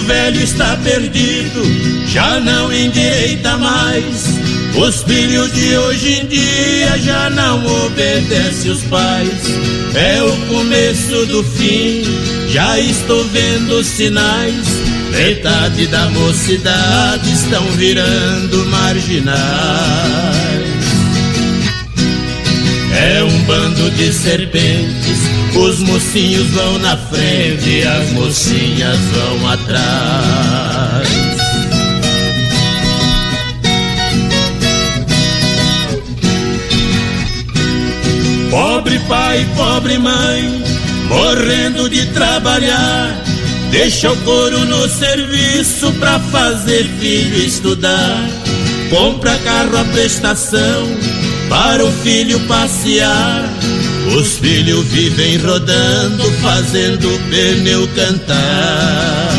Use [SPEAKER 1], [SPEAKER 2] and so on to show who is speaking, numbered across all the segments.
[SPEAKER 1] velho está perdido, já não endireita mais. Os filhos de hoje em dia já não obedecem os pais. É o começo do fim, já estou vendo sinais. Metade da mocidade estão virando marginais. É um bando de serpentes, os mocinhos vão na frente e as mocinhas vão atrás. Pobre pai, pobre mãe, morrendo de trabalhar, deixa o couro no serviço pra fazer filho estudar. Compra carro à prestação para o filho passear. Os filhos vivem rodando, fazendo o pneu cantar.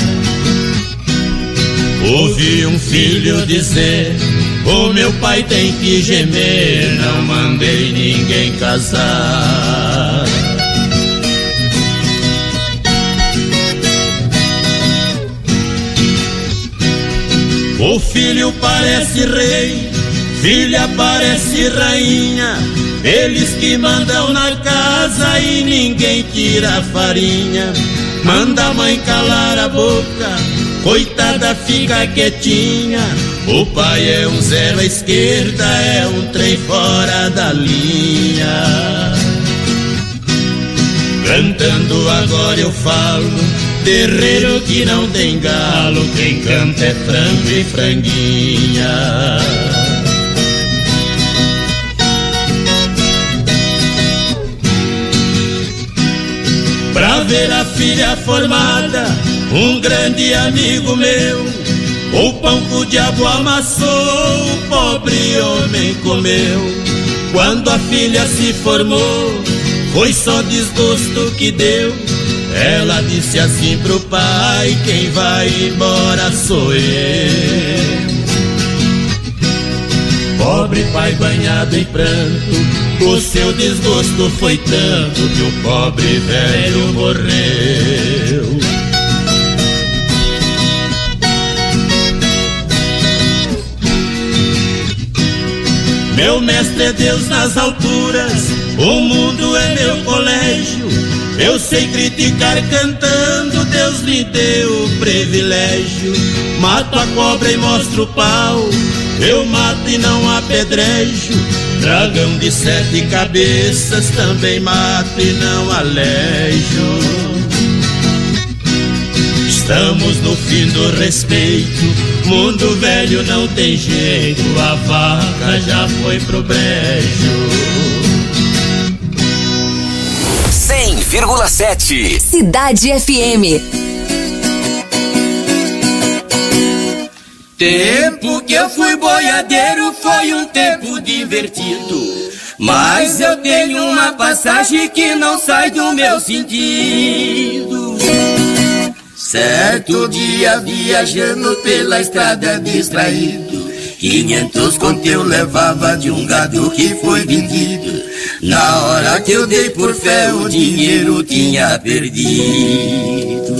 [SPEAKER 1] Ouvi um filho dizer: o meu pai tem que gemer, não mandei ninguém casar. O filho parece rei, filha parece rainha, eles que mandam na casa e ninguém tira a farinha. Manda a mãe calar a boca, coitada fica quietinha. O pai é um zero à esquerda, é um trem fora da linha. Cantando agora eu falo, terreiro que não tem galo, quem canta é frango e franguinha. Pra ver a filha formada, um grande amigo meu, o pão que o diabo amassou, o pobre homem comeu. Quando a filha se formou, foi só desgosto que deu. Ela disse assim pro pai: quem vai embora sou eu. Pobre pai banhado em pranto, o seu desgosto foi tanto que o pobre velho morreu. Meu mestre é Deus nas alturas, o mundo é meu colégio. Eu sei criticar cantando, Deus me deu o privilégio. Mato a cobra e mostro o pau, eu mato e não apedrejo. Dragão de 7 cabeças também mato e não alejo. Estamos no fim do respeito, mundo velho não tem jeito, a vaca já foi pro brejo.
[SPEAKER 2] 100,7
[SPEAKER 3] Cidade FM.
[SPEAKER 4] Tempo que eu fui boiadeiro foi um tempo divertido, mas eu tenho uma passagem que não sai do meu sentido. Certo dia viajando pela estrada distraído, 500 conto eu levava de um gado que foi vendido. Na hora que eu dei por fé o dinheiro tinha perdido.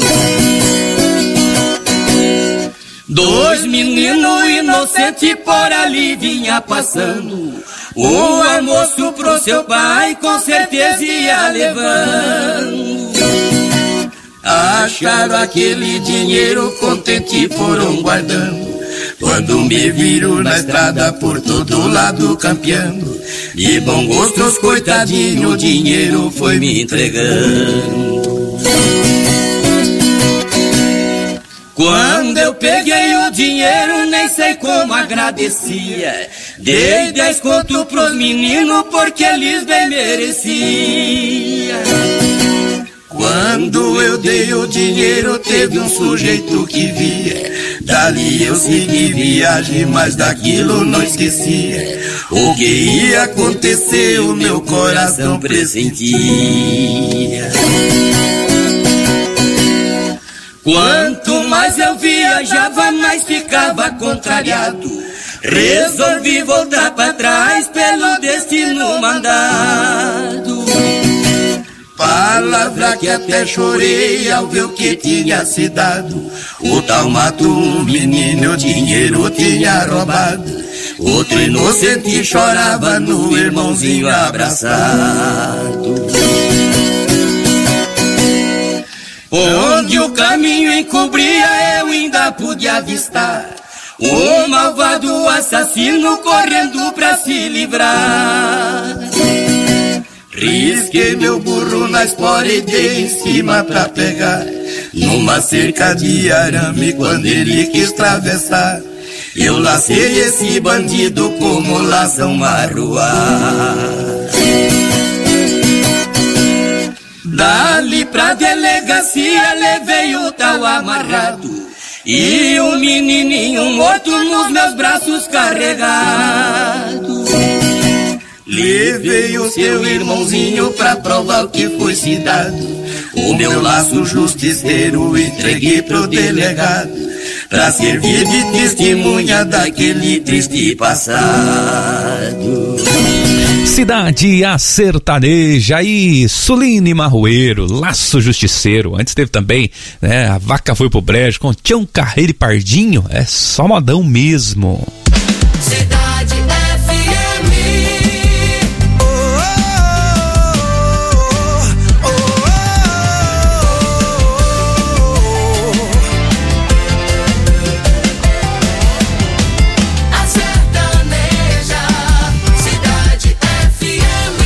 [SPEAKER 4] 2 meninos inocentes por ali vinha passando, o almoço pro seu pai com certeza ia levando. Acharam aquele dinheiro contente foram guardando. Quando me viram na estrada por todo lado campeando, de bom gosto os coitadinhos o dinheiro foi me entregando. Quando eu peguei o dinheiro nem sei como agradecia, dei 10 conto pros meninos porque eles bem mereciam. Quando eu dei o dinheiro teve um sujeito que via, dali eu segui viagem, mas daquilo não esquecia. O que ia acontecer o meu coração pressentia. Quanto mais eu viajava, mais ficava contrariado. Resolvi voltar pra trás pelo destino mandado. Palavra que até chorei ao ver o que tinha se dado. O tal matou um menino, o dinheiro tinha roubado. Outro inocente chorava no irmãozinho abraçado. Onde o caminho encobria eu ainda pude avistar o malvado assassino correndo pra se livrar. Risquei meu burro na espora e dei em cima pra pegar numa cerca de arame quando ele quis atravessar. Eu lacei esse bandido como laça uma arruar. Dali pra delegacia levei o tal amarrado e o menininho morto nos meus braços carregado. Levei o seu irmãozinho pra provar o que foi se dado. O meu laço justiceiro entreguei pro delegado pra servir de testemunha daquele triste passado.
[SPEAKER 2] Cidade a Sertaneja e Suline Marroeiro, Laço Justiceiro. Antes teve também, né, A Vaca Foi Pro Brejo com Tião Carreiro e Pardinho. É só modão mesmo.
[SPEAKER 3] Cidade FM. A Sertaneja, Cidade FM.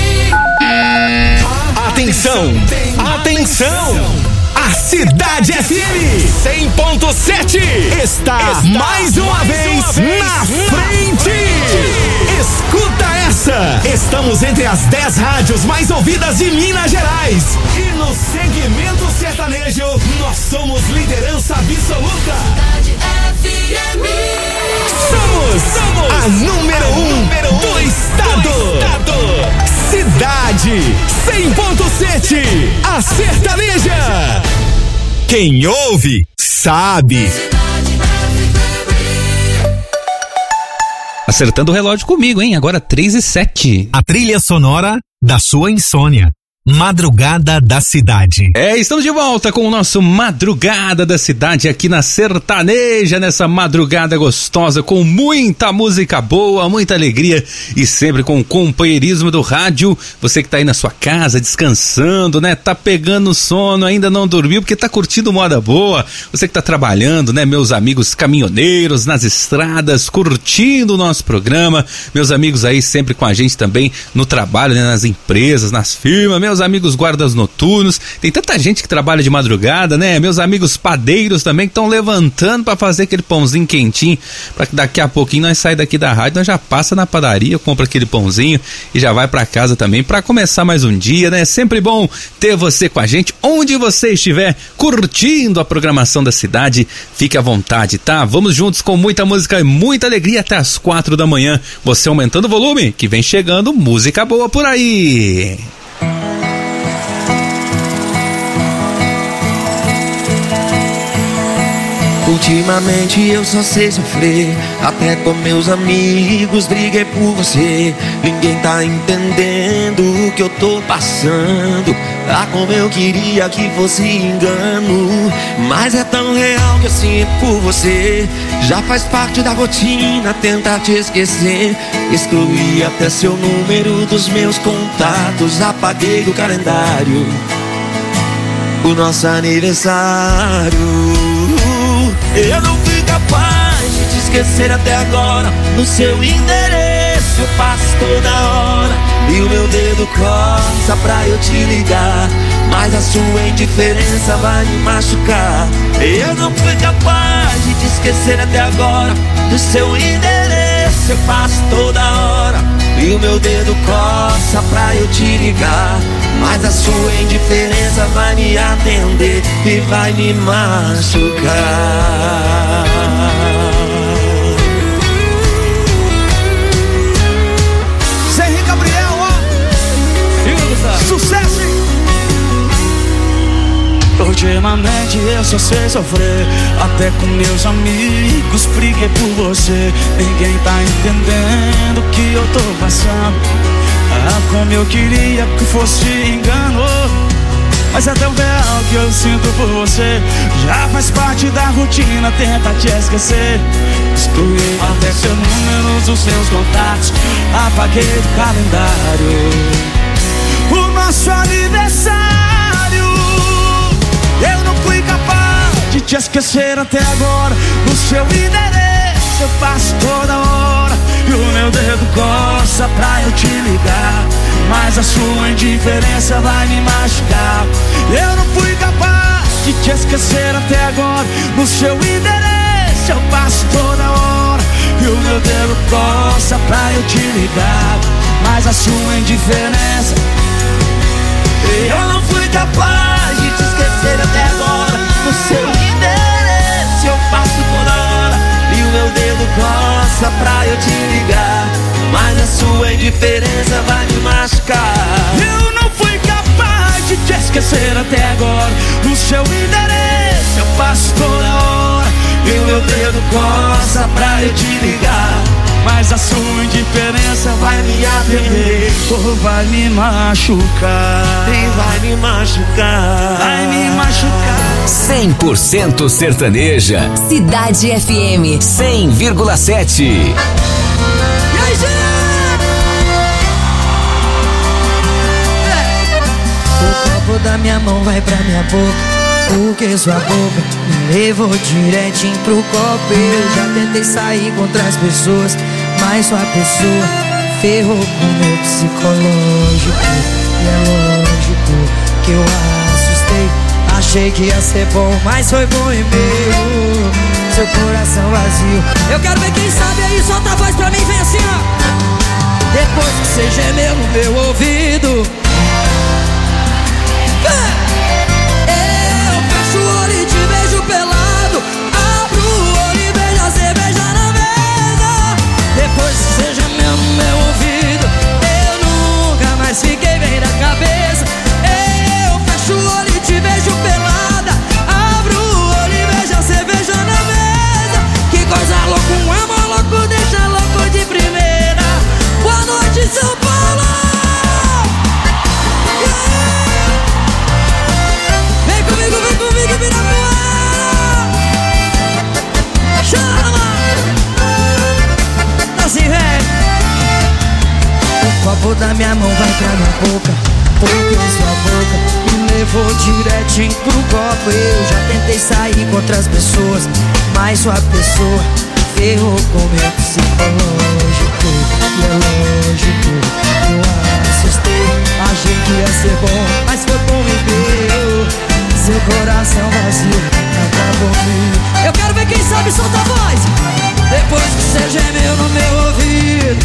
[SPEAKER 5] Atenção, atenção! A Cidade FM 100.7 está mais uma vez na frente. Escuta essa! Estamos entre as 10 rádios mais ouvidas de Minas Gerais. E no segmento sertanejo, nós somos liderança absoluta.
[SPEAKER 3] Cidade FM.
[SPEAKER 5] Somos a número 1 do estado. Cidade 100.7, a sertaneja. Quem ouve, sabe.
[SPEAKER 2] Acertando o relógio comigo, hein? Agora 3h07.
[SPEAKER 5] A trilha sonora da sua insônia. Madrugada da Cidade.
[SPEAKER 2] Estamos de volta com o nosso Madrugada da Cidade aqui na Sertaneja, nessa madrugada gostosa, com muita música boa, muita alegria e sempre com o companheirismo do rádio. Você que tá aí na sua casa, descansando, né? Tá pegando sono, ainda não dormiu porque tá curtindo moda boa. Você que tá trabalhando, né? Meus amigos caminhoneiros nas estradas, curtindo o nosso programa. Meus amigos aí sempre com a gente também no trabalho, né? Nas empresas, nas firmas, meus amigos guardas noturnos, tem tanta gente que trabalha de madrugada, né? Meus amigos padeiros também que estão levantando para fazer aquele pãozinho quentinho, para que daqui a pouquinho nós sair daqui da rádio, nós já passa na padaria, compra aquele pãozinho e já vai para casa também para começar mais um dia, né? Sempre bom ter você com a gente, onde você estiver curtindo a programação da cidade, fique à vontade, tá? Vamos juntos com muita música e muita alegria até as 4 da manhã, você aumentando o volume, que vem chegando música boa por aí.
[SPEAKER 6] Ultimamente eu só sei sofrer, até com meus amigos briguei por você. Ninguém tá entendendo o que eu tô passando. Ah, como eu queria que fosse engano, mas é tão real que eu sinto por você. Já faz parte da rotina tentar te esquecer. Excluí até seu número dos meus contatos, apaguei do calendário o nosso aniversário. Eu não fui capaz de te esquecer até agora. No seu endereço eu passo toda hora e o meu dedo coça pra eu te ligar, mas a sua indiferença vai me machucar. Eu não fui capaz de te esquecer até agora. No seu endereço eu passo toda hora e o meu dedo coça pra eu te ligar, mas a sua indiferença vai me atender e vai me machucar.
[SPEAKER 5] Zé Henrique Gabriel, ó. Sucesso, hein?
[SPEAKER 7] Ultimamente eu só sei sofrer, até com meus amigos briguei por você. Ninguém tá entendendo o que eu tô passando. como eu queria que fosse engano. Mas é tão real que eu sinto por você. Já faz parte da rotina, tenta te esquecer. Excluí até seu número dos seus contatos, apaguei do calendário o nosso aniversário. Eu não fui capaz de te esquecer até agora. O seu endereço eu passo toda hora, e o meu dedo coça pra eu te ligar, mas a sua indiferença vai me machucar. Eu não fui capaz de te esquecer até agora. No seu endereço eu passo toda hora, e o meu dedo coça pra eu te ligar, mas a sua indiferença. Eu não fui capaz de te esquecer até agora. No seu endereço eu passo toda hora, e o meu dedo coça pra eu te ligar, mas a sua indiferença vai me machucar. Eu não fui capaz de te esquecer até agora. No seu endereço eu passo toda hora, e o meu dedo coça pra eu te ligar, mas a sua indiferença vai me atender, ou vai me machucar. E vai me machucar. Vai me machucar.
[SPEAKER 5] 100% sertaneja.
[SPEAKER 8] Cidade FM
[SPEAKER 5] 100,7.
[SPEAKER 7] E aí, gente?
[SPEAKER 9] O copo da minha mão vai pra minha boca, porque sua boca me levou direitinho pro copo. Eu já tentei sair com outras pessoas, mas sua pessoa ferrou com meu psicológico. E é lógico que eu assustei. Achei que ia ser bom, mas foi bom e meu. Seu coração vazio. Eu quero ver quem sabe aí, solta a voz pra mim, vem assim, ó. Depois que você gemeu no meu ouvido, eu fecho o olho e te beijo pelado, abro o olho e beijo a cerveja na mesa. Depois que você gemeu no meu ouvido, eu nunca mais fiquei bem da cabeça. Eu fecho o olho e te beijo pelada, abro o olho e beijo a cerveja na mesa. Que coisa louca, um amor louco deixa louco de primeira. Boa noite, São Paulo. Vem comigo, Ibirapuera. Chama. Assim, vem. O copo da minha mão vai pra minha boca, porque sua boca me levou direitinho pro copo. Eu já tentei sair com outras pessoas, mas sua pessoa ferrou com meu psicológico. E é lógico que eu assustei. Achei que ia ser bom, mas foi bom e meu. Seu coração vazio acabou comigo. Eu quero ver quem sabe, solta a voz. Depois que você gemeu no meu ouvido,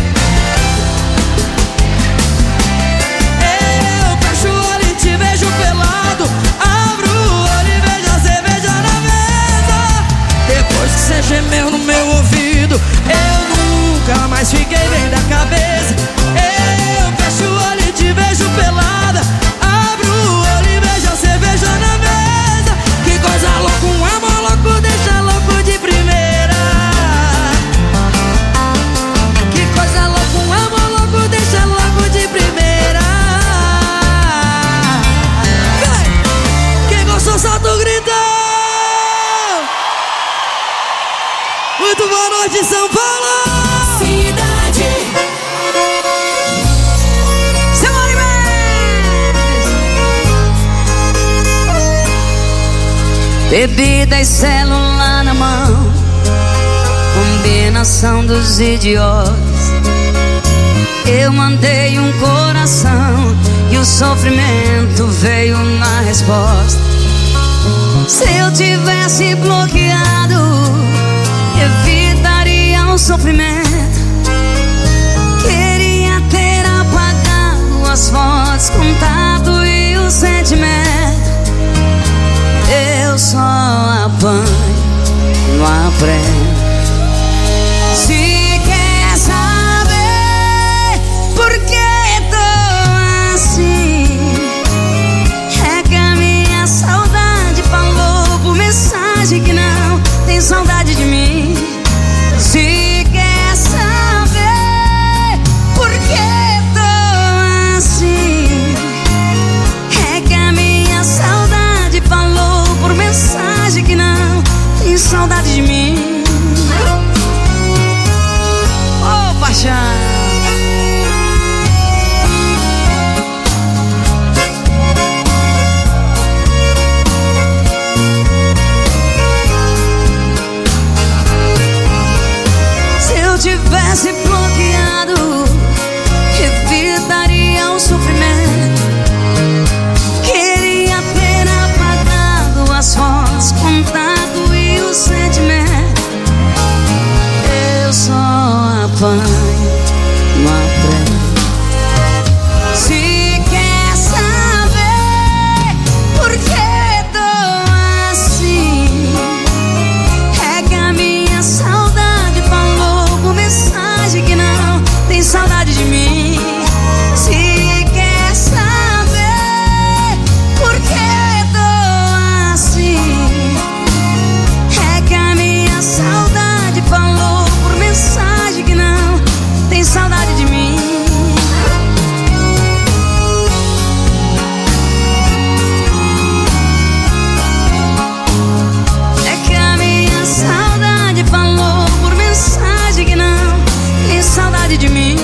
[SPEAKER 9] eu fecho o olho e te beijo pelado, abro o olho e beijo a cerveja na mesa. Depois que você gemeu no meu ouvido, eu nunca mais fiquei bem da cabeça. Eu fecho o olho e te beijo pelada, abro o olho e beijo a cerveja na mesa. Que coisa louca, um amor louco deixa louco de primeira. Que coisa louca, um amor louco deixa louco de primeira. Quem gostou, solta o grito. Muito boa noite, São Paulo.
[SPEAKER 3] Cidade.
[SPEAKER 9] Semana bebida e celular na mão, combinação dos idiotas. Eu mandei um coração e o sofrimento veio na resposta. Se eu tivesse bloqueado, evitaria o sofrimento. Queria ter apagado as fotos, contato e o sentimento. Eu só apanho, não aprendo. Se quer saber por que tô assim, é que a minha saudade falou por mensagem que não tem saudade de mim. Se quer saber por que tô acompanho na frente. Se quer saber por que tô assim, é que a minha saudade falou por mensagem que não tem saudade de mim. Se quer saber por que tô assim, é que a minha saudade falou por mensagem que não tem saudade de mim. É que a minha saudade falou por mensagem que não tem saudade de mim.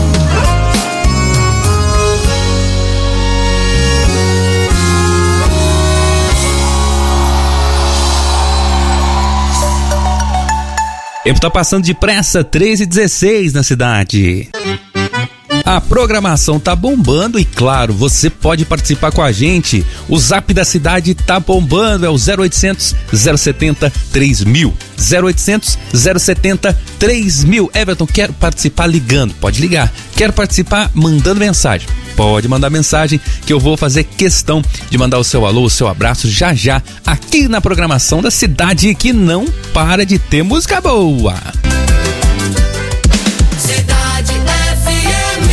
[SPEAKER 2] Tempo tá passando depressa, 3h16 na cidade. A programação tá bombando e, claro, você pode participar com a gente. O Zap da cidade tá bombando, é o 0800 070 3000. 0800 070 3000. Everton, quero participar ligando, pode ligar. Quero participar mandando mensagem. Pode mandar mensagem que eu vou fazer questão de mandar o seu alô, o seu abraço já já aqui na programação da cidade que não para de ter música boa.
[SPEAKER 3] Cidade FM.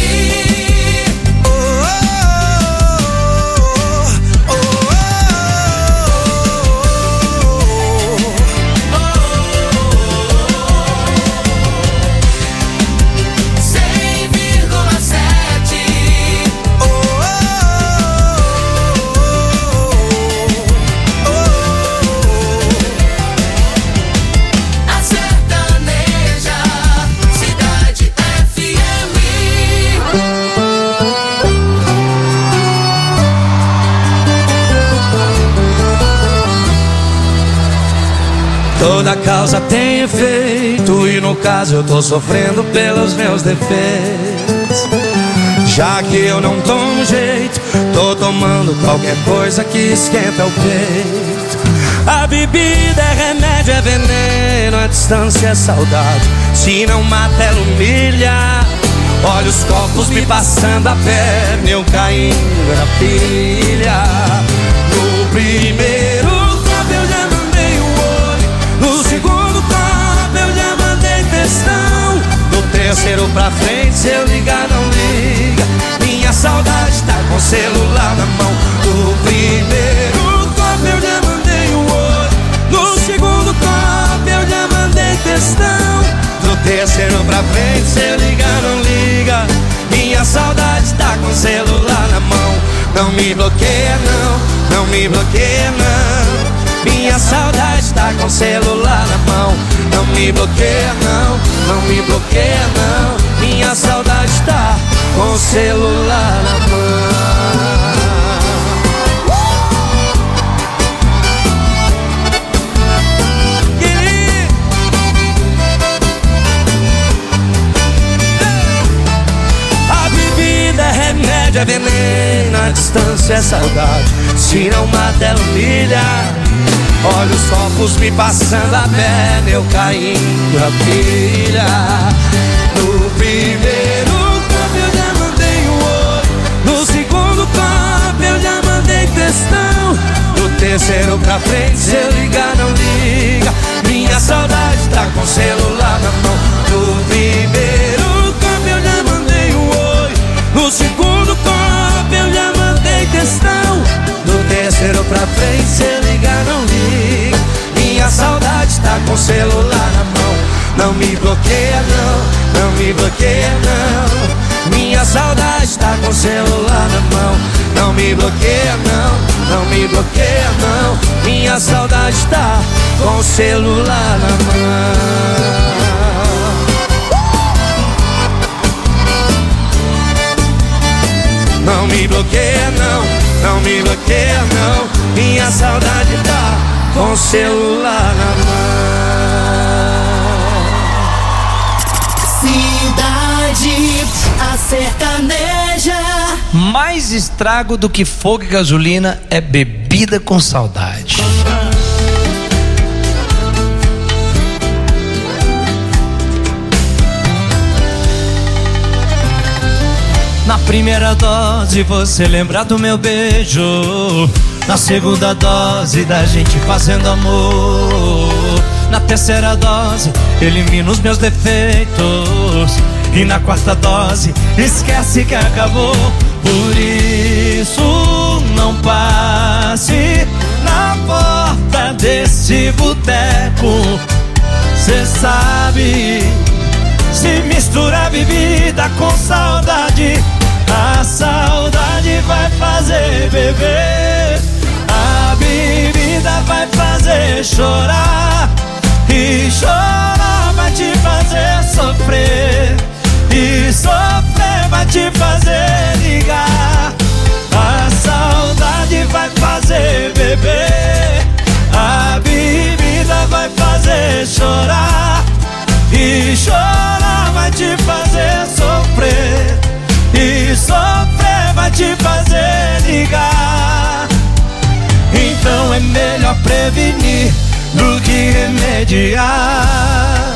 [SPEAKER 7] Toda causa tem efeito e no caso eu tô sofrendo pelos meus defeitos. Já que eu não tomo jeito, tô tomando qualquer coisa que esquenta o peito. A bebida é remédio, é veneno, a distância é saudade. Se não mata, ela humilha. Olha os copos me passando a perna, eu caindo na pilha. No primeiro copo eu já mandei o olho, no segundo copo eu já mandei textão. No terceiro pra frente, se eu ligar não liga, minha saudade tá com o celular na mão. No primeiro copo eu já mandei o olho, no segundo copo eu já mandei textão. No terceiro pra frente, se eu ligar não liga, minha saudade tá com o celular na mão. Não me bloqueia não, não me bloqueia não, minha saudade tá com o celular na mão. Não me bloqueia não, não me bloqueia não, minha saudade tá com o celular na mão. É veneno, a distância é saudade. Se não mata, ela humilha. Olha os copos me passando a perna, eu caindo na pilha. No primeiro copo eu já mandei o olho, no segundo copo eu já mandei textão. No terceiro pra frente, se eu ligar não liga, minha saudade tá com o celular na mão. No primeiro copo eu já mandei o olho, no segundo copo eu já mandei textão. No terceiro pra frente, se ligar não liga, minha saudade tá com o celular na mão. Não me bloqueia não, não me bloqueia não, minha saudade tá com o celular na mão. Não me bloqueia não, não me bloqueia não, minha saudade tá com o celular na mão. Não me bloqueia não, não me bloqueia não, minha saudade tá com o celular na mão.
[SPEAKER 3] Cidade, a sertaneja.
[SPEAKER 10] Mais estrago do que fogo e gasolina é bebida com saudade. Na primeira dose você lembra do meu beijo, na segunda dose da gente fazendo amor, na terceira dose elimina os meus defeitos, e na quarta dose esquece que acabou. Por isso não passe na porta desse boteco. Cê sabe, se mistura bebida com saudade, a saudade vai fazer beber, a bebida vai fazer chorar, e chorar vai te fazer sofrer, e sofrer vai te fazer ligar. A saudade vai fazer beber, a bebida vai fazer chorar, e chorar vai te fazer sofrer, e sofrer vai te fazer ligar. Então é melhor prevenir do que remediar.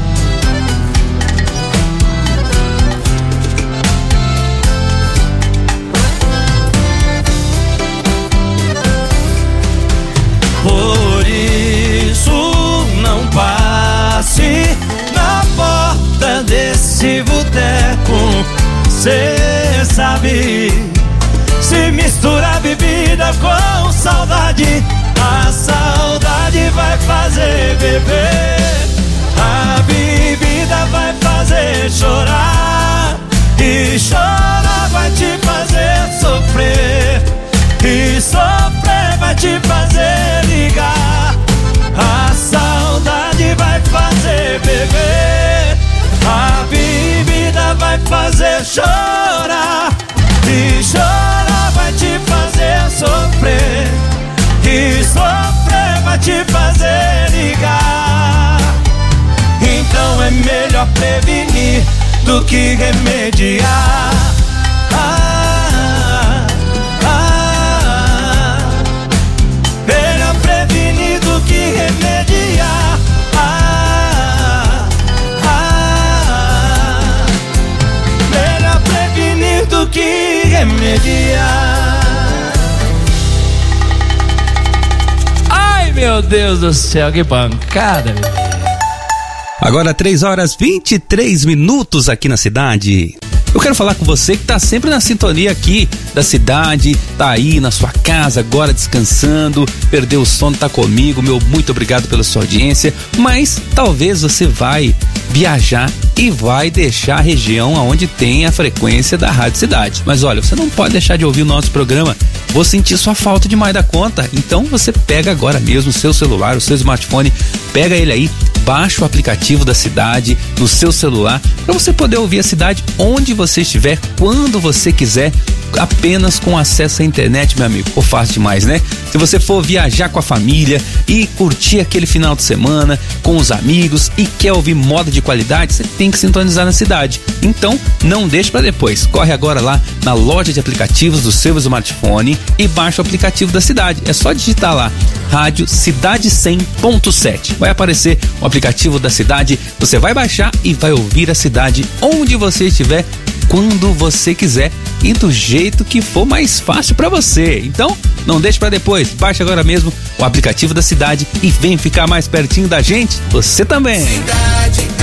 [SPEAKER 10] Por isso não passe na porta desse boteco. Cê sabe, se mistura bebida com saudade, a saudade vai fazer beber, a bebida vai fazer chorar, e chorar vai te fazer sofrer, e sofrer vai te fazer ligar. A saudade vai fazer beber, a bebida vai fazer chorar, e chorar vai te fazer sofrer, e sofrer vai te fazer ligar. Então é melhor prevenir do que remediar. Melhor prevenir do que remediar. Melhor prevenir do que remediar.
[SPEAKER 11] Ai, meu Deus do céu, que pancada, meu.
[SPEAKER 2] Agora 3h23 aqui na cidade. Eu quero falar com você que tá sempre na sintonia aqui da cidade, tá aí na sua casa agora descansando, perdeu o sono, tá comigo, meu muito obrigado pela sua audiência, mas talvez você vai viajar e vai deixar a região onde tem a frequência da Rádio Cidade. Mas olha, você não pode deixar de ouvir o nosso programa, vou sentir sua falta demais da conta, então você pega agora mesmo o seu celular, o seu smartphone, pega ele aí, baixa o aplicativo da cidade no seu celular para você poder ouvir a cidade onde você estiver, quando você quiser, apenas com acesso à internet, meu amigo. Pô, fácil demais, né? Se você for viajar com a família e curtir aquele final de semana com os amigos e quer ouvir moda de qualidade, você tem que sintonizar na cidade. Então, não deixe para depois. Corre agora lá na loja de aplicativos do seu smartphone e baixa o aplicativo da cidade. É só digitar lá, Rádio Cidade 100.7. Vai aparecer o aplicativo da cidade, você vai baixar e vai ouvir a cidade onde você estiver, quando você quiser e do jeito que for mais fácil para você. Então, não deixe para depois. Baixe agora mesmo o aplicativo da cidade e vem ficar mais pertinho da gente. Você também.
[SPEAKER 3] Cidade FM.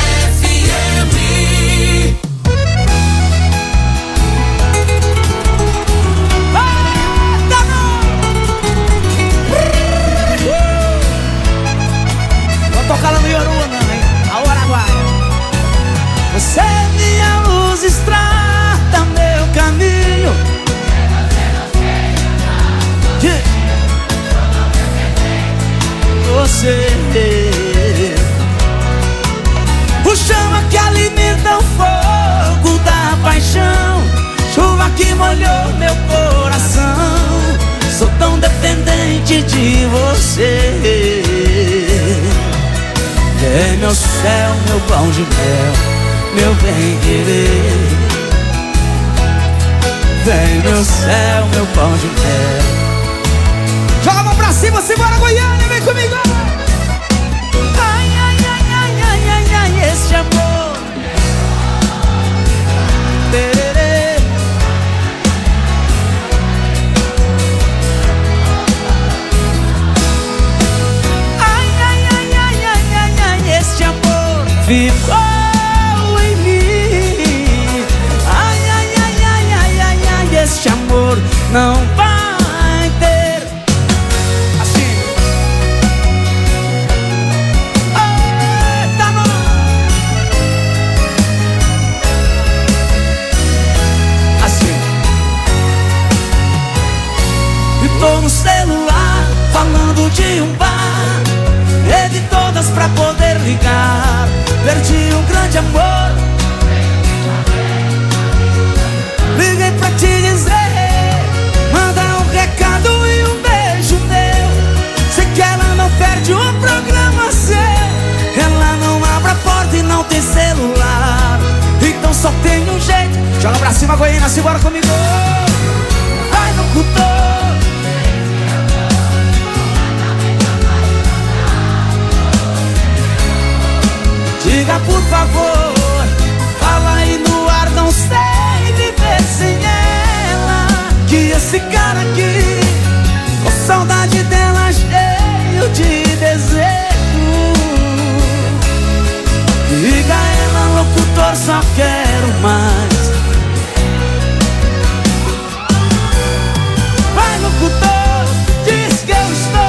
[SPEAKER 7] Vou tocar lá no Yoruna, hein? A Araguaia. Você é minha luz, estrada meu caminho. Você, o chama que alimenta o fogo da paixão, chuva que molhou meu coração. Sou tão dependente de você. É meu céu, meu pão de mel, meu bem-querer. Vem meu céu, meu pão de mel. Joga a mão pra cima, simbora Goiânia, vem comigo. Ai, ai, ai, ai, ai, ai, ai, esse amor. Tererê. celular, falando de um bar. Teve todas pra poder ligar. Perdi um grande amor. Liguei pra te dizer, manda um recado e um beijo meu. Sei que ela não perde um programa seu. Ela não abre a porta e não tem celular. Então só tem um jeito. Joga pra cima, Goiânia, segura comigo. Vai no locutor. Diga por favor, fala aí no ar, não sei viver sem ela. Que esse cara aqui, com saudade dela, cheio de desejo. Diga ela, locutor, só quero mais. Vai, locutor, diz que eu estou.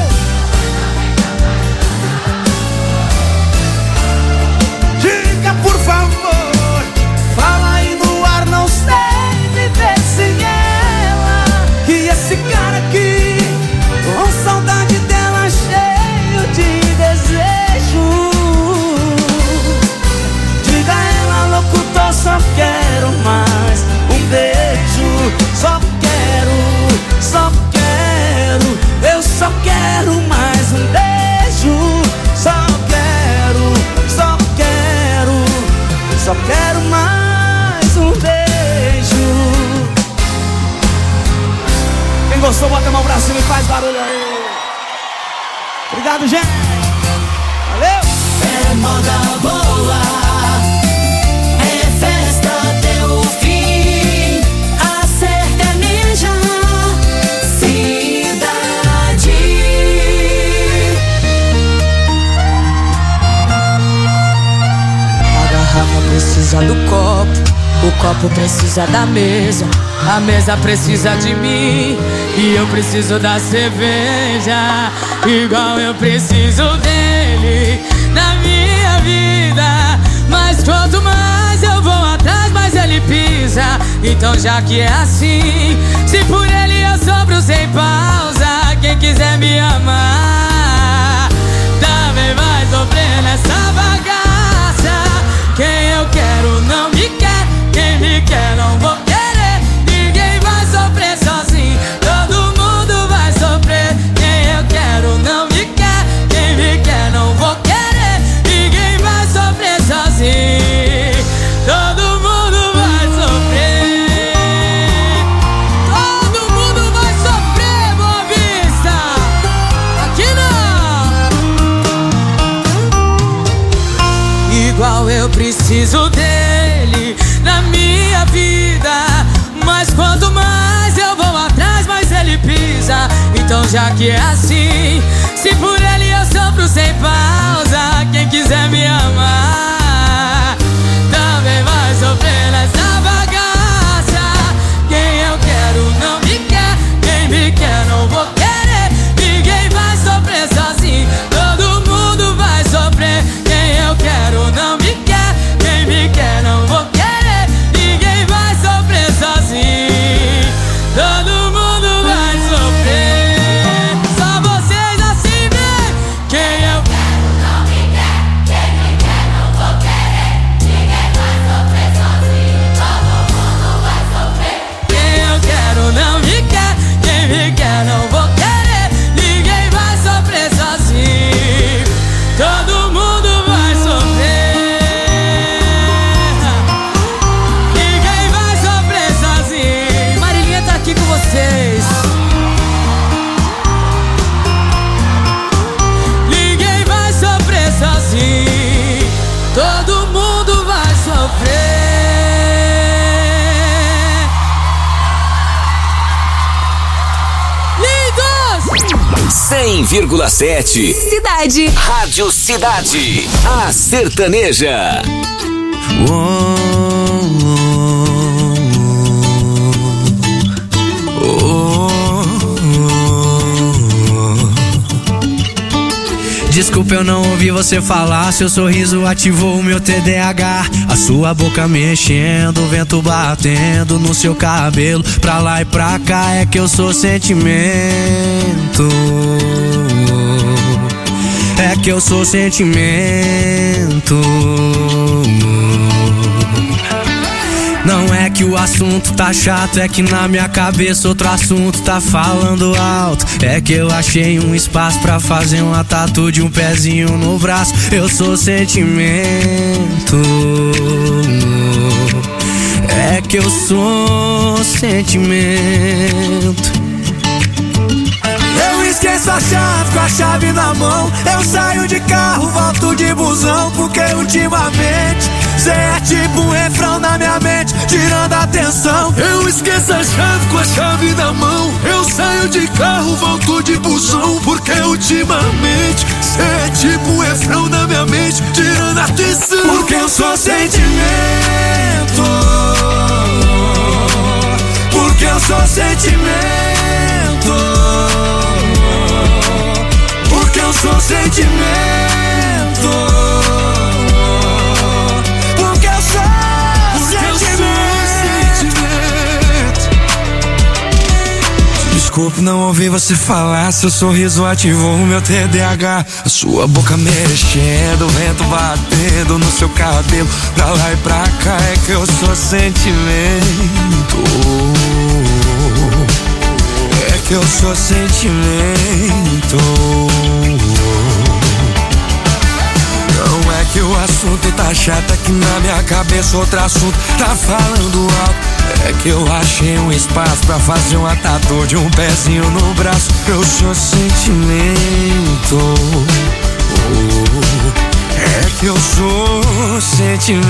[SPEAKER 7] Diga por favor, fala aí no ar, não sei viver sem ela. E esse cara aqui, com saudade dela, cheio de desejo. Diga ela, locutor, só quero mais um beijo. Só quero, eu só quero mais um beijo. Só quero mais um beijo. Quem gostou, bota a mão pra cima e faz barulho aí. Obrigado, gente. Valeu.
[SPEAKER 3] É moda boa, é festa até o fim. A sertaneja cidade.
[SPEAKER 9] A garrafa precisa do copo, o copo precisa da mesa, a mesa precisa de mim e eu preciso da cerveja. Igual eu preciso dele na minha vida. Mas quanto mais eu vou atrás, mais ele pisa. Então já que é assim, se por ele eu sobro sem pausa, quem quiser me amar também vai sofrer nessa bagaça. Quem eu quero não me quer, quem me quer não vou querer. Ninguém vai sofrer sozinho, todo mundo vai sofrer. Quem eu quero não me quer, quem me quer não vou querer. Ninguém vai sofrer sozinho, todo mundo vai sofrer. Todo mundo vai sofrer, Boa Vista. Aqui não. Igual eu preciso dele na minha vida. Mas quanto mais eu vou atrás, mais ele pisa. Então já que é assim, se por ele eu sofro sem pausa, quem quiser me amar também vai sofrer nessa bagaça. Quem eu quero não me quer, quem me quer não vou querer. Ninguém vai sofrer sozinho, todo mundo vai sofrer. Quem eu quero não me quer, quem me quer não vou querer. Ninguém vai sofrer sozinho, todo mundo vai sofrer. Só vocês assim bem. Quem eu quero não me quer, quem me quer não vou querer. Ninguém vai sofrer sozinho, todo mundo vai sofrer. Quem eu quero não me quer, quem me quer não vou querer. Ninguém vai sofrer sozinho, todo mundo vai sofrer. Ninguém vai sofrer sozinho. Marilinha tá aqui com vocês. Ninguém vai sofrer sozinho, todo mundo vai sofrer.
[SPEAKER 5] 100,7
[SPEAKER 8] Cidade.
[SPEAKER 5] Rádio Cidade. A sertaneja.
[SPEAKER 12] Desculpa, eu não ouvi você falar. Seu sorriso ativou o meu TDAH. A sua boca mexendo, o vento batendo no seu cabelo. Pra lá e pra cá é que eu sou sentimento. É que eu sou sentimento. Não é que o assunto tá chato, é que na minha cabeça outro assunto tá falando alto. É que eu achei um espaço pra fazer uma tatu de um pezinho no braço. Eu sou sentimento. É que eu sou sentimento. Eu esqueço a chave com a chave na mão. Eu saio de carro, volto de busão. Porque ultimamente cê é tipo um refrão na minha mente, tirando a atenção.
[SPEAKER 13] Eu esqueço a chave com a chave na mão. Eu saio de carro, volto de busão. Porque ultimamente cê é tipo um refrão na minha mente, tirando a atenção.
[SPEAKER 12] Porque eu sou sentimento. Porque eu sou sentimento. Porque eu sou sentimento. Porque eu sou sentimento. Desculpe, não ouvi você falar. Seu sorriso ativou o meu TDAH. A sua boca mexendo, o vento batendo no seu cabelo. Pra lá e pra cá é que eu sou sentimento. É que eu sou sentimento. Não é que o assunto tá chato, é que na minha cabeça outro assunto tá falando alto. É que eu achei um espaço pra fazer uma tatu de um pezinho no braço. Eu sou sentimento. É que eu sou sentimento.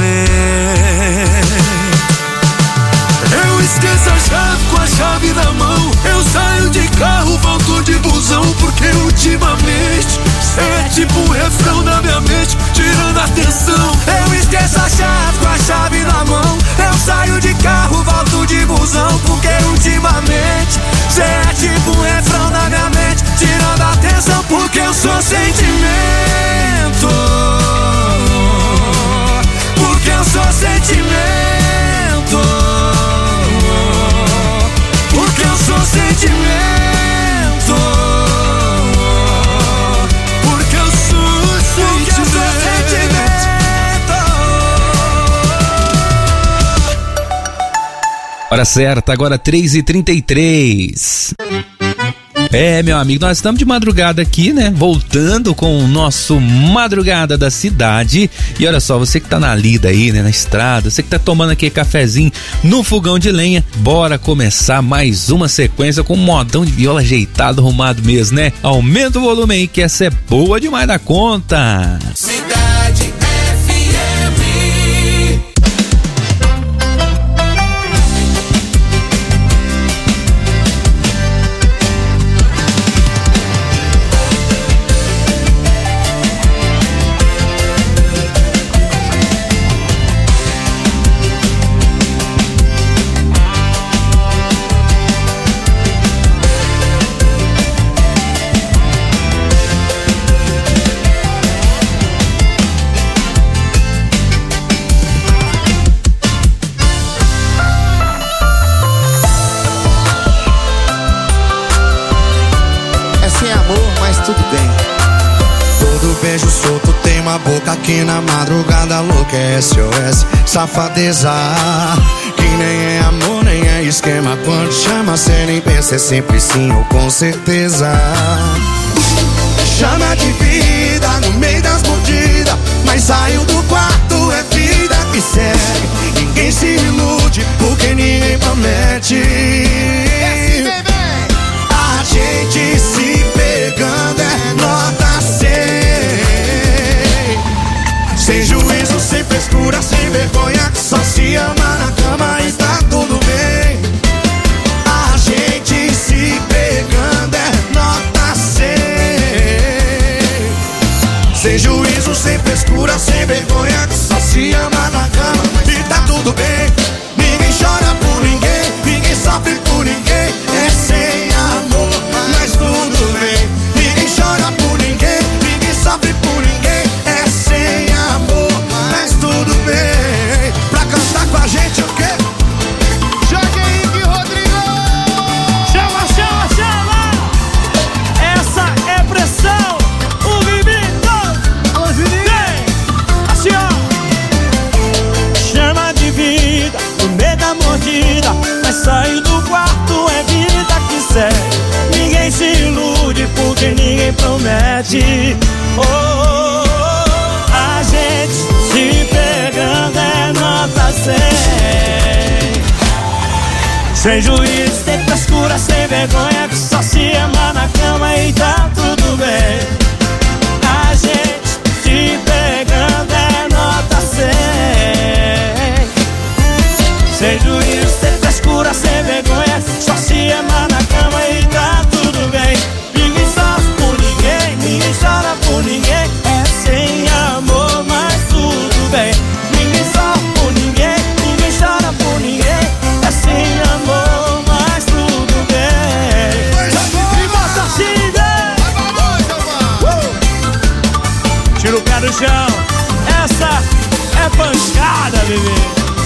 [SPEAKER 13] Eu esqueço a chave com a chave na mão. Eu saio de carro, volto de busão. Porque ultimamente cê é tipo um refrão na minha mente, tirando a atenção.
[SPEAKER 12] Eu esqueço a chave com a chave na mão. Eu saio de carro, volto de busão. Porque ultimamente cê é tipo um refrão na minha mente, tirando a atenção. Porque eu sou sentimento. Porque eu sou sentimento. Porque eu sou sentimento.
[SPEAKER 13] Porque eu sou sentimento.
[SPEAKER 2] Hora certa, agora 3h33. É, meu amigo, nós estamos de madrugada aqui, né? Voltando com o nosso Madrugada da Cidade. E olha só, você que tá na lida aí, né? Na estrada, você que tá tomando aquele cafezinho no fogão de lenha, bora começar mais uma sequência com um modão de viola ajeitado, arrumado mesmo, né? Aumenta o volume aí que essa é boa demais da conta.
[SPEAKER 3] Cidade FM.
[SPEAKER 14] Beijo solto tem uma boca que na madrugada louca é SOS, safadeza. Que nem é amor, nem é esquema. Quando chama cê nem pensa, é sempre sim ou com certeza. Chama de vida no meio das mordidas, mas saiu do quarto, é vida que segue. Ninguém se ilude, porque ninguém promete. A gente se pegando é nota 100. Sem juízo, sem frescura, sem vergonha, só se ama na cama e tá tudo bem. A gente se pegando é nota 100. Sem juízo, sem frescura, sem vergonha, só se ama na cama e tá tudo bem. Ninguém chora por ninguém, ninguém sofre por ninguém.
[SPEAKER 7] 7. A gente se pegando é nota 100. Sem juízo, sem frescura, sem vergonha, que só se ama na cama e tá tudo bem. A gente se pegando é nota 100. Sem juízo, sem frescura, sem vergonha, só se ama na cama e tá tudo bem. Ninguém sofre por ninguém, ninguém chora por ninguém. É sem amor, mas tudo bem. Ninguém sofre por ninguém, ninguém chora por ninguém. É sem amor, mas tudo bem. E bota assim, tira o pé do chão. Essa é pancada, bebê.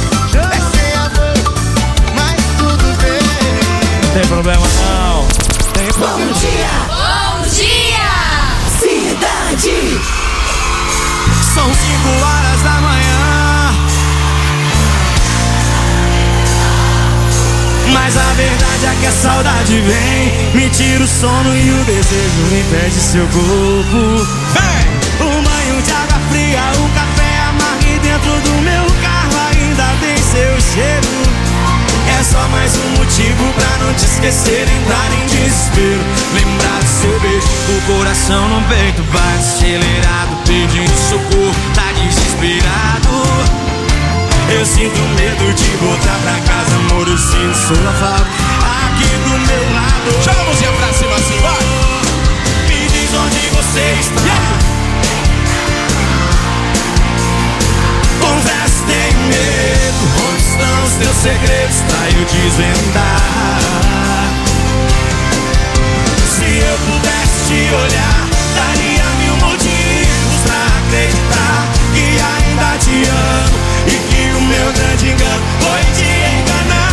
[SPEAKER 7] Não tem problema não.
[SPEAKER 3] Bom dia! Bom dia! Cidade!
[SPEAKER 7] São 5h da manhã, mas a verdade é que a saudade vem, me tira o sono e o desejo me impede seu corpo. Um banho de água fria, um café amargo dentro do meu carro ainda tem seu cheiro. É só mais um motivo pra não te esquecer, entrar em desespero, lembrar do seu beijo. O coração no peito bate acelerado, pedindo socorro, tá desesperado. Eu sinto medo de voltar pra casa, amor, eu sinto sua falta aqui do meu lado.
[SPEAKER 5] Joga a mãozinha pra cima assim, vai.
[SPEAKER 7] Me diz onde você está. Confesso, tenho medo. Onde estão os teus segredos pra eu desvendar? Se eu pudesse te olhar, daria 1000 motivos pra acreditar que ainda te amo e que o meu grande engano foi te enganar.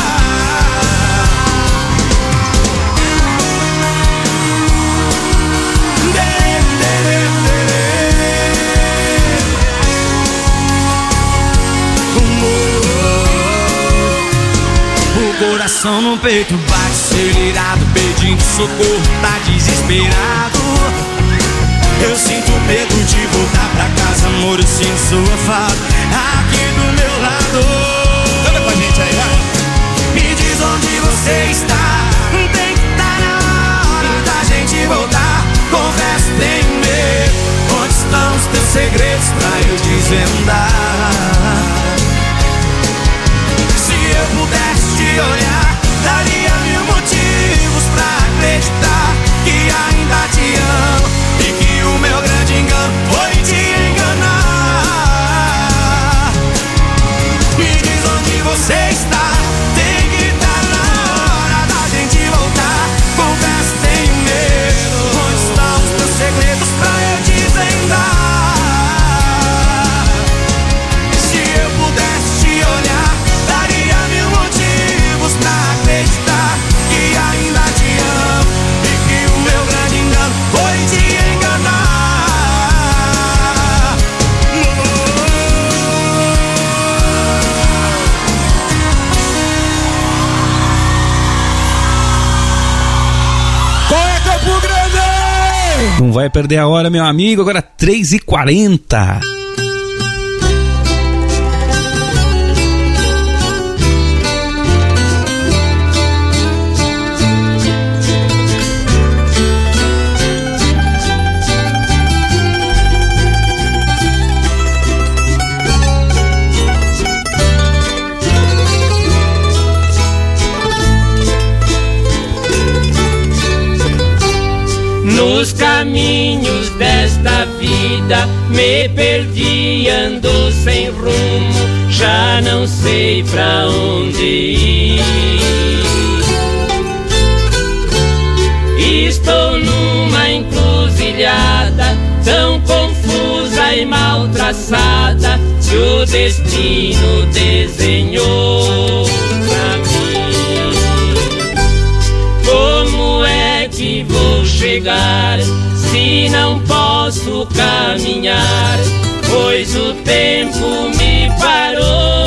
[SPEAKER 7] O coração no peito bate acelerado, pedindo socorro, tá desesperado. Eu sinto medo de voltar pra casa, amor, eu sinto sua falta aqui do meu lado.
[SPEAKER 5] Canta com a gente aí, vai.
[SPEAKER 7] Me diz onde você está. Tem que estar na hora da gente voltar. Confesso, tenho medo. Onde estão os teus segredos pra eu desvendar? Se eu pudesse te olhar, daria 1000 motivos pra acreditar que ainda te amo e que o meu grande engano foi te enganar. Me diz onde você está. Tem que estar na hora da gente voltar. Confesso, tenho medo. Onde estão os teus segredos pra eu desvendar? Se eu pudesse te olhar, daria 1000 motivos pra acreditar que ainda te amo e que o meu grande engano foi te enganar.
[SPEAKER 5] Qual é, Campo Grande?
[SPEAKER 2] Não vai perder a hora, meu amigo. Agora 3h40.
[SPEAKER 15] Nos caminhos desta vida me perdi, ando sem rumo, já não sei pra onde ir. Estou numa encruzilhada tão confusa e mal traçada que o destino desenhou pra mim. Como é que vou chegar se não posso caminhar, pois o tempo me parou?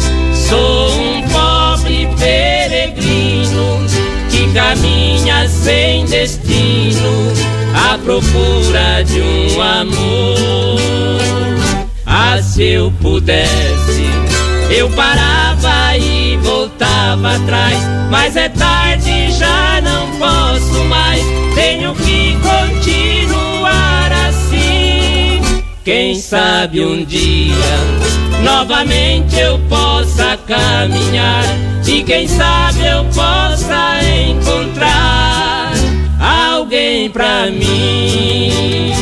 [SPEAKER 15] Sou um pobre peregrino que caminha sem sem destino, à procura de um amor. Ah, se eu pudesse, eu parava e voltava atrás, mas é tarde, já não posso mais, tenho que continuar assim. Quem sabe um dia novamente eu possa caminhar, e quem sabe eu possa encontrar alguém pra mim.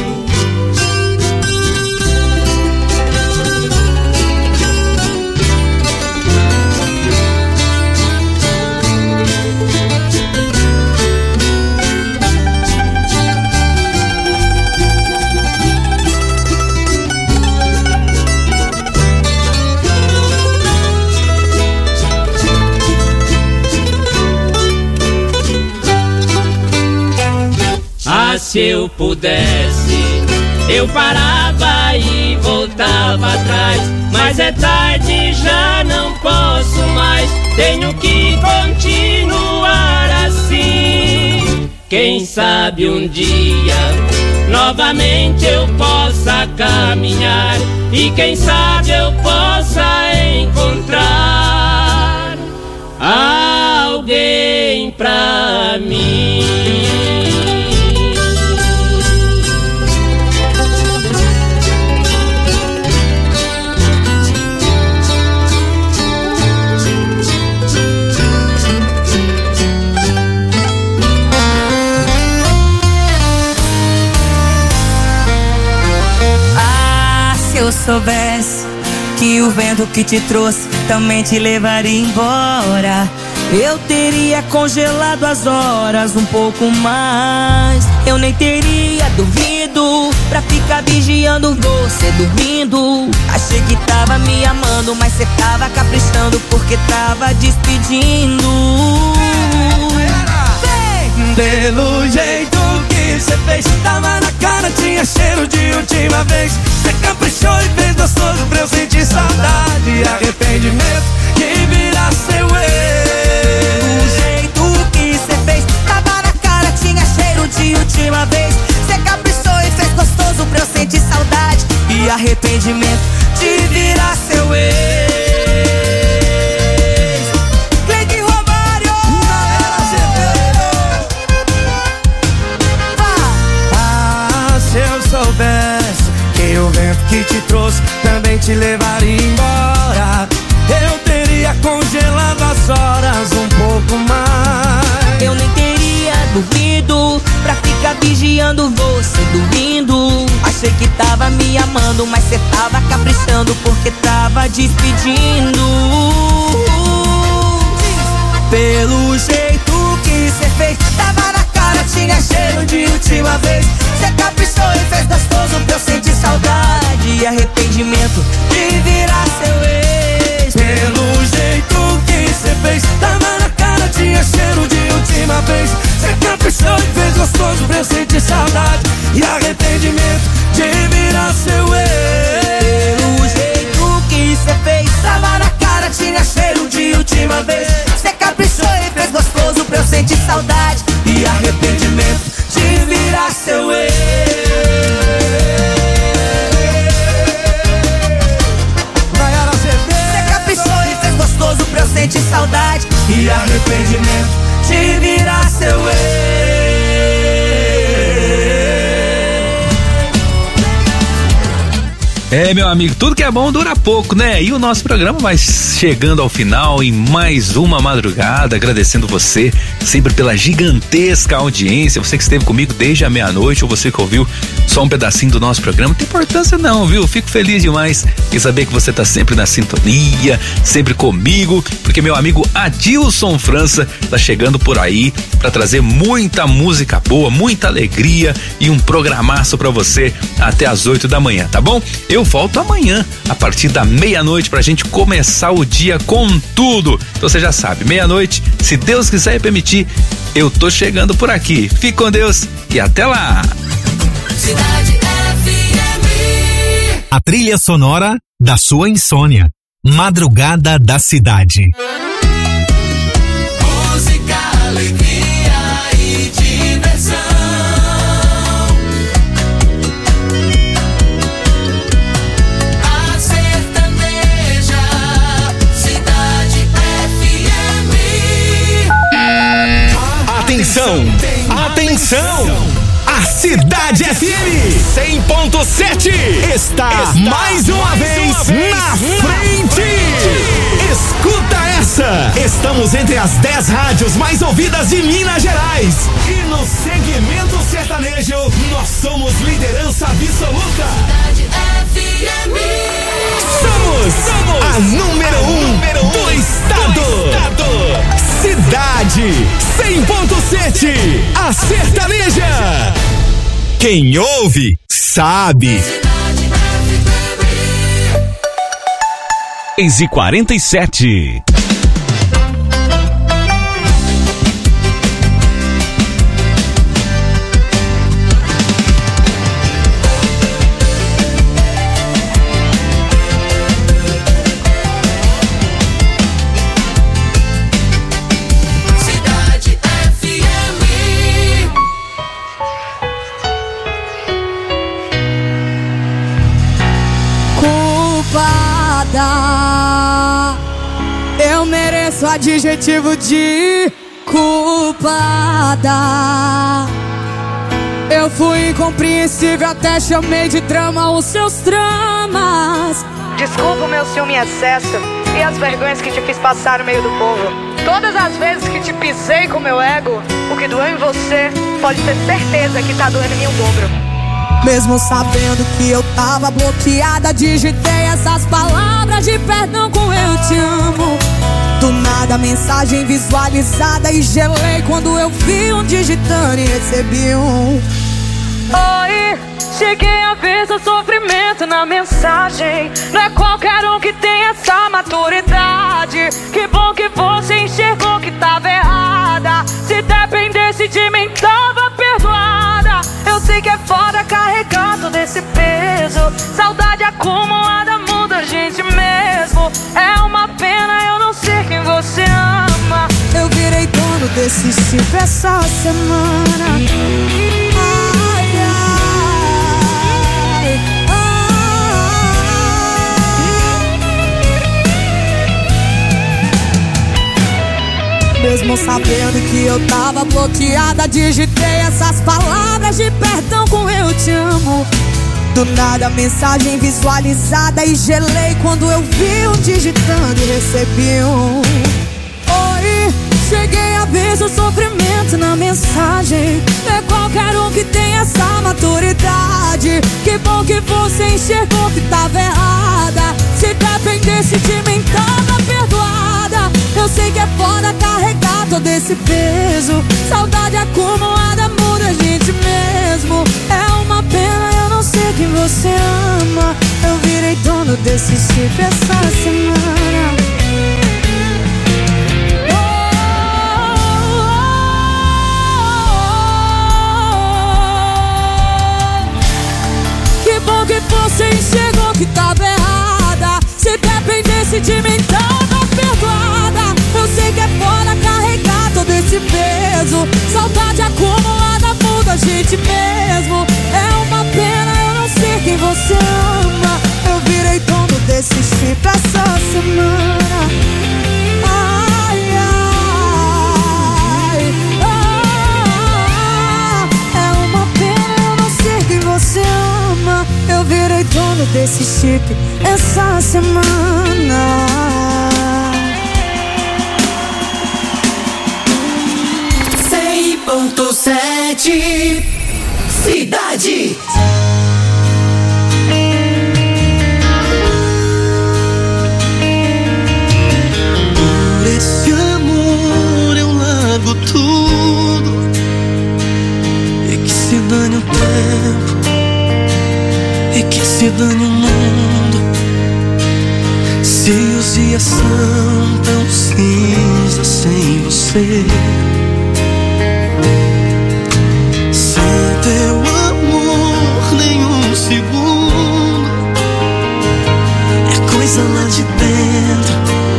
[SPEAKER 15] Se eu pudesse, eu parava e voltava atrás, mas é tarde, já não posso mais, tenho que continuar assim. Quem sabe um dia novamente eu possa caminhar, e quem sabe eu possa encontrar alguém pra mim.
[SPEAKER 9] Eu soubesse que o vento que te trouxe também te levaria embora, eu teria congelado as horas um pouco mais. Eu nem teria dormido pra ficar vigiando você dormindo. Achei que tava me amando, mas cê tava caprichando porque tava despedindo.
[SPEAKER 7] Pelo jeito que cê fez, tava na cara, tinha cheiro de última vez. Cê caprichou e fez gostoso pra eu sentir saudade e arrependimento que vira seu ex.
[SPEAKER 9] O jeito que cê fez, tava na cara, tinha cheiro de última vez. Cê caprichou e fez gostoso pra eu sentir saudade e arrependimento de virar seu ex.
[SPEAKER 7] Que o vento que te trouxe também te levaria embora, eu teria congelado as horas um pouco mais.
[SPEAKER 9] Eu nem teria dormido pra ficar vigiando você dormindo. Achei que tava me amando, mas cê tava caprichando porque tava despedindo. Pelo jeito que cê fez, tava na cara, tinha cheiro de última vez. Cê caprichou e fez gostoso pra eu sentir saudade e arrependimento de virar seu ex.
[SPEAKER 7] Pelo jeito que cê fez, tava na cara, tinha cheiro de última vez. Cê caprichou e fez gostoso pra eu sentir saudade e arrependimento de virar seu ex.
[SPEAKER 9] Pelo jeito que cê fez, tava na cara, tinha cheiro de última vez. Cê caprichou e fez gostoso pra eu sentir saudade
[SPEAKER 7] e arrependimento de virar seu ex.
[SPEAKER 9] Cê caprichou e fez gostoso pra eu sentir saudade
[SPEAKER 7] e arrependimento de virar seu ex.
[SPEAKER 2] É, meu amigo, tudo que é bom dura pouco, né? E o nosso programa vai chegando ao final em mais uma madrugada, agradecendo você sempre pela gigantesca audiência, você que esteve comigo desde a meia-noite, ou você que ouviu só um pedacinho do nosso programa, não tem importância não, viu? Fico feliz demais em saber que você tá sempre na sintonia, sempre comigo, porque meu amigo Adilson França tá chegando por aí pra trazer muita música boa, muita alegria e um programaço pra você até as 8 da manhã, tá bom? Eu volto amanhã, a partir da meia-noite, pra gente começar o dia com tudo. Então você já sabe, meia-noite, se Deus quiser e permitir, eu tô chegando por aqui. Fique com Deus e até lá!
[SPEAKER 3] Cidade FM.
[SPEAKER 5] A trilha sonora da sua insônia. Madrugada da Cidade.
[SPEAKER 3] Música, alegria e diversão.
[SPEAKER 5] Atenção! Atenção! A Cidade FM 100.7 está mais uma vez na frente. Escuta essa! Estamos entre as 10 rádios mais ouvidas de Minas Gerais. E no segmento sertanejo, nós somos liderança absoluta.
[SPEAKER 3] Cidade FM.
[SPEAKER 5] Somos a número 1 do estado. Cidade 100.7, a sertaneja. Quem ouve, sabe. 6h47.
[SPEAKER 9] Eu mereço adjetivo de culpada. Eu fui incompreensível, até chamei de drama os seus dramas.
[SPEAKER 16] Desculpa o meu ciúme em excesso e as vergonhas que te fiz passar no meio do povo. Todas as vezes que te pisei com meu ego, o que doeu em você, pode ter certeza que tá doendo em mim o dobro.
[SPEAKER 9] Mesmo sabendo que eu tava bloqueada, digitei essas palavras de perdão com eu te amo. Do nada mensagem visualizada e gelei quando eu vi um digitando e recebi um
[SPEAKER 16] oi. Cheguei a ver seu sofrimento na mensagem. Não é qualquer um que tem essa maturidade. Que bom que você enxergou que tava errada. Se dependesse de mim tava perdoada. Eu sei que é foda carregar todo esse peso. Saudade acumulada muda a gente mesmo. É uma pena eu não ser quem você ama.
[SPEAKER 9] Eu virei dono desse chip essa semana. Mesmo sabendo que eu tava bloqueada, digitei essas palavras de perdão com eu te amo. Do nada mensagem visualizada e gelei quando eu vi um digitando e recebi um oi. Cheguei a ver seu sofrimento na mensagem. Não é qualquer um que tem essa maturidade. Que bom que você enxergou que tava errada. Se dependesse de mim tava perdoada. Eu sei que é foda carregar todo esse peso. Saudade acumulada muda a gente mesmo. É uma pena eu não sei quem você ama. Eu virei dono desse chip essa semana. Que bom que você enxergou que tava errada. Se dependesse de mim tava perdoada. Eu sei que é foda carregar todo esse peso. Saudade acumulada muda a gente mesmo. É uma pena eu não ser quem você ama. Eu virei dono desse chip essa semana. Ai, ai, é uma pena eu não ser quem você ama. Eu virei dono desse chip essa semana.
[SPEAKER 3] 100.7 Cidade.
[SPEAKER 13] Por esse amor eu largo tudo. E que se dane o tempo, e que se dane o mundo. Se os dias são tão cinzas sem você. Teu amor, nenhum segundo. É coisa lá de dentro,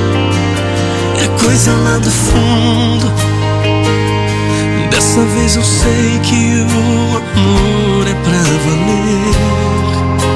[SPEAKER 13] é coisa lá do fundo. Dessa vez eu sei que o amor é pra valer.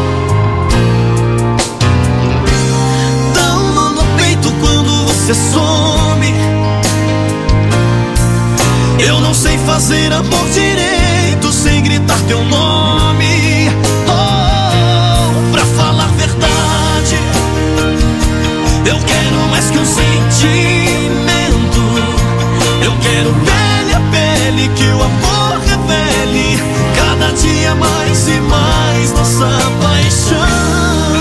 [SPEAKER 13] Dá um nó no peito quando você some. Eu não sei fazer amor direito sem gritar teu nome. Oh, pra falar verdade, eu quero mais que um sentimento. Eu quero pele a pele, que o amor revele cada dia mais e mais nossa paixão.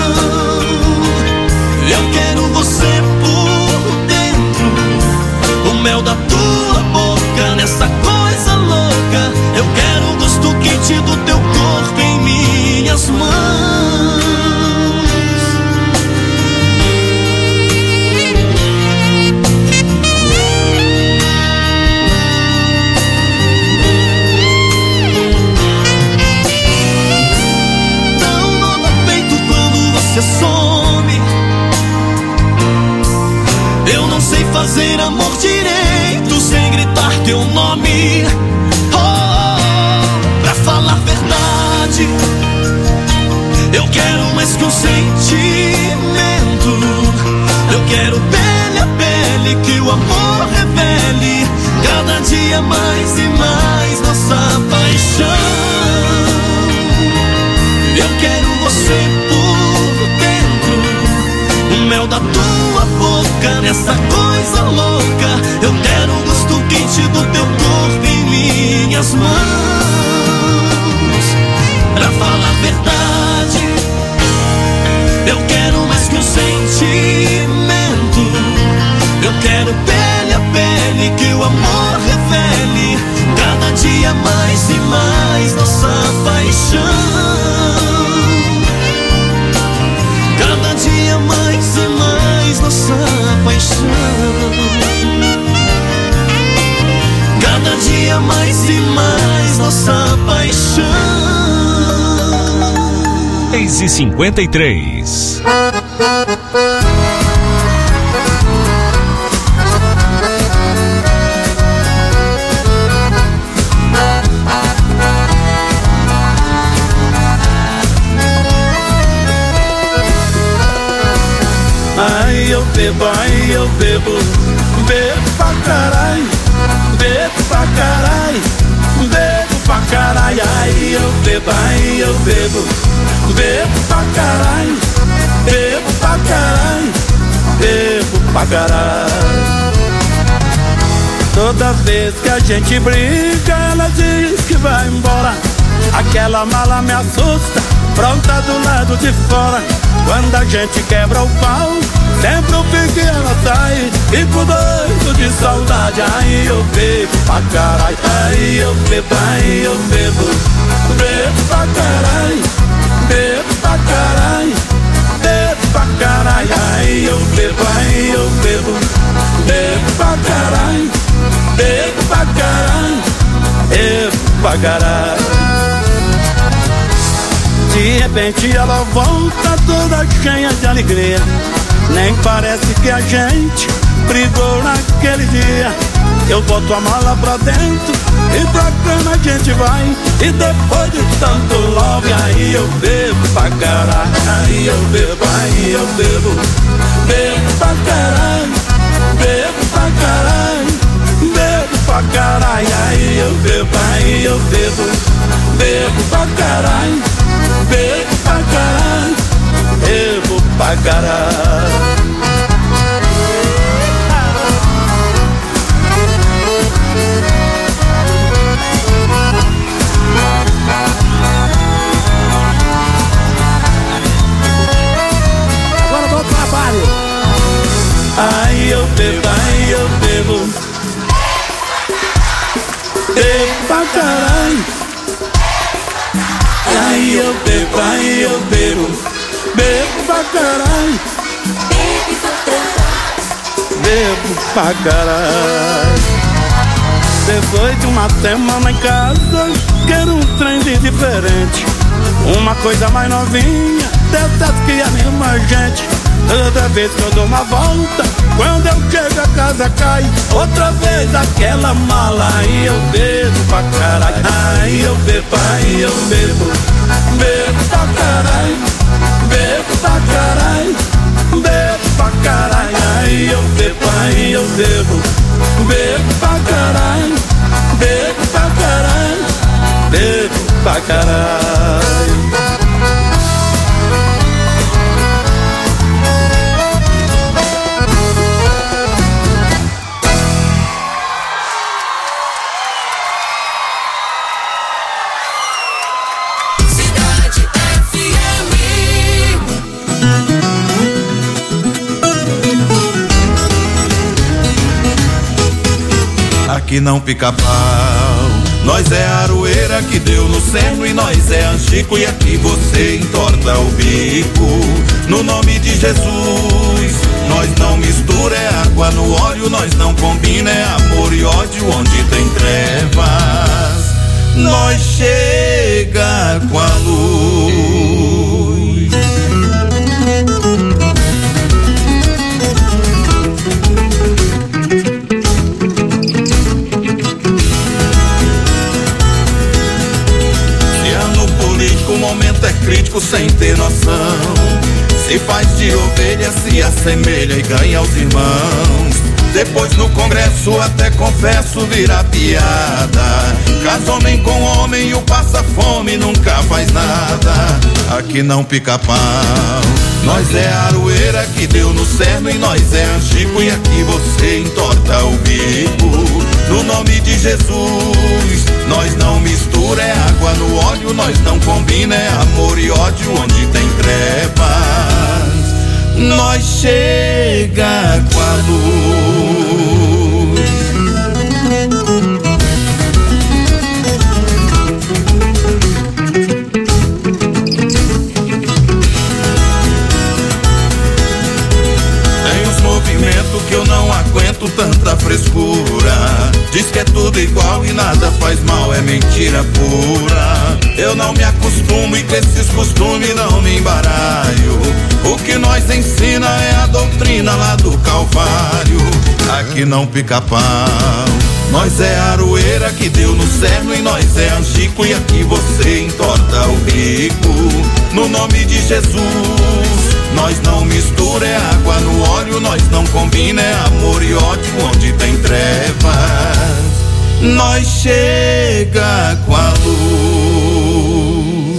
[SPEAKER 13] Eu quero você por dentro, o mel da tua boca nessa coisa louca. Eu quero o gosto quente do teu corpo em minhas mãos. Dá nó no peito quando você some. Eu não sei fazer amor direito sem gritar teu nome. Oh, pra falar verdade, eu quero mais que um sentimento. Eu quero pele a pele, que o amor revele cada dia mais e mais nossa paixão. Eu quero você por dentro, o mel da tua boca nessa coisa louca. Eu quero o gosto quente do teu corpo em minhas mãos. Pra falar verdade, eu quero mais que um sentimento. Eu quero pele a pele, que o amor revele cada dia mais e mais nossa paixão. Cada dia mais e mais nossa paixão. Cada dia mais e mais nossa paixão.
[SPEAKER 5] 6h53.
[SPEAKER 7] Aí eu bebo, bebo pra caralho, bebo pra caralho, bebo pra caralho. Aí eu bebo, bebo pra caralho, bebo pra caralho, bebo pra caralho. Toda vez que a gente briga, ela diz que vai embora. Aquela mala me assusta, pronta do lado de fora. Quando a gente quebra o pau, sempre o pique ela sai. Fico doido de saudade. Aí eu bebo pra caralho. Aí eu bebo, bebo pra caralho, bebo pra caralho, bebo pra caralho. Aí eu bebo, bebo pra caralho, bebo pra caralho, bebo pra caralho. De repente ela volta toda cheia de alegria. Nem parece que a gente brigou naquele dia. Eu boto a mala pra dentro e pra cama a gente vai. E depois de tanto love, aí eu bebo pra caralho. Aí eu bebo, bebo pra caralho, bebo pra caralho, bebo pra caralho. Aí eu bebo, bebo pra caralho, bebo pra caralho, bebo pra caralho. Agora vamos pro trabalho. Aí eu bebo, bebo pra caralho. Aí eu bebo, bebo pra caralho, bebo pra caralho. Depois de uma semana em casa, quero um trem de diferente. Uma coisa mais novinha, dessas que anima a gente. Toda vez que eu dou uma volta, quando eu chego a casa cai outra vez aquela mala. Aí eu bebo pra caralho. Aí eu bebo, bebo pra caralho, bebo pra caralho, bebo pra caralho. Aí eu bebo, bebo pra caralho,
[SPEAKER 1] caralho. Aqui não pica pau, nós é aroeira que deu no cerno e nós é angico e aqui você entorta o bico. No nome de Jesus, nós não mistura, é água no óleo, nós não combina, é amor e ódio onde tem trevas. Nós chega com a luz. O momento é crítico sem ter noção. Se faz de ovelha, se assemelha e ganha os irmãos. Depois no congresso até confesso vira piada. Casa homem com homem e o passa fome nunca faz nada. Aqui não pica pau, nós é aroeira que deu no cerno e nós é angico e aqui você entorta o bico. No nome de Jesus, nós não mistura, é água no óleo, nós não combina, é amor e ódio onde tem trevas. Nós chega com a luz. Tem uns movimentos que eu não aguento tanta frescura. Diz que é tudo igual e nada faz mal, é mentira pura. Eu não me acostumo e com esses costumes não me embaralho. O que nós ensina é a doutrina lá do Calvário. Aqui não pica pau, nós é aroeira que deu no cerno e nós é angico e aqui você entorta o bico. No nome de Jesus, nós não mistura, é água no óleo, nós não combina, é amor e ódio onde tem trevas. Nós chega com a luz.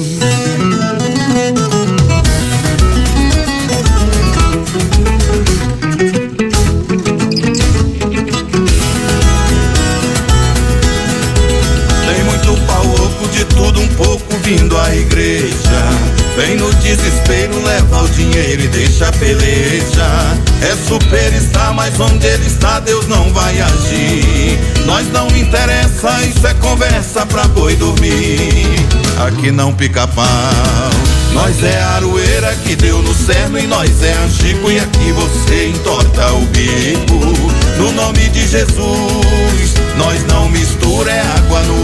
[SPEAKER 1] Tem muito pau oco de tudo um pouco vindo à igreja. Vem no desespero, leva o dinheiro e deixa a peleja. É superstar, mas onde ele está Deus não vai agir. Nós não interessa, isso é conversa pra boi dormir. Aqui não pica pau, nós é aroeira que deu no cerno e nós é angico e aqui você entorta o bico. No nome de Jesus, nós não mistura, é água no